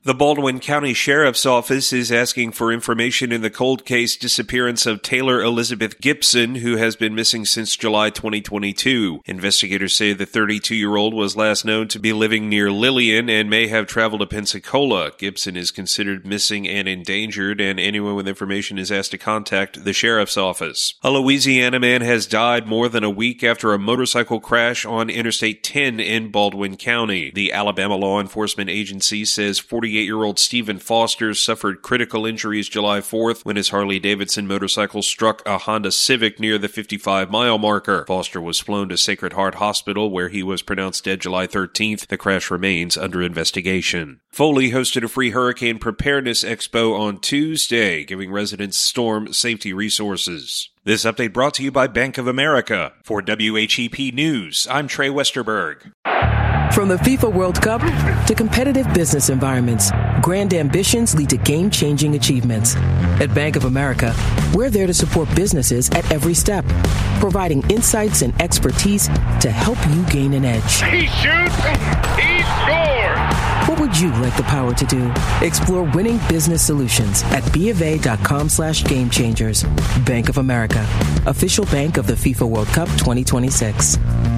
The Baldwin County Sheriff's Office is asking for information in the cold case disappearance of Taylor Elizabeth Gibson, who has been missing since July 2022. Investigators say the 32-year-old was last known to be living near Lillian and may have traveled to Pensacola. Gibson is considered missing and endangered, and anyone with information is asked to contact the Sheriff's Office. A Louisiana man has died more than a week after a motorcycle crash on Interstate 10 in Baldwin County. The Alabama Law Enforcement Agency says 48-year-old Stephen Foster suffered critical injuries July 4th when his Harley-Davidson motorcycle struck a Honda Civic near the 55-mile marker. Foster was flown to Sacred Heart Hospital, where he was pronounced dead July 13th. The crash remains under investigation. Foley hosted a free hurricane preparedness expo on Tuesday, giving residents storm safety resources. This update brought to you by Bank of America. For WHEP News, I'm Trey Westerberg. From the FIFA World Cup to competitive business environments, grand ambitions lead to game-changing achievements. At Bank of America, we're there to support businesses at every step, providing insights and expertise to help you gain an edge. He shoots, he scores! What would you like the power to do? Explore winning business solutions at BofA.com/gamechangers. Bank of America, official bank of the FIFA World Cup 2026.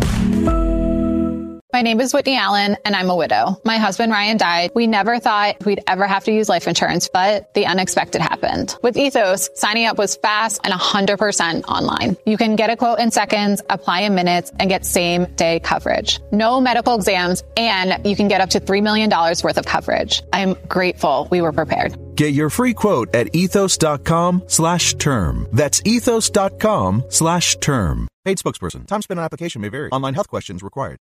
My name is Whitney Allen, and I'm a widow. My husband, Ryan, died. We never thought we'd ever have to use life insurance, but the unexpected happened. With Ethos, signing up was fast and 100% online. You can get a quote in seconds, apply in minutes, and get same-day coverage. No medical exams, and you can get up to $3 million worth of coverage. I'm grateful we were prepared. Get your free quote at ethos.com/term. That's ethos.com/term. Paid spokesperson. Time spent on application may vary. Online health questions required.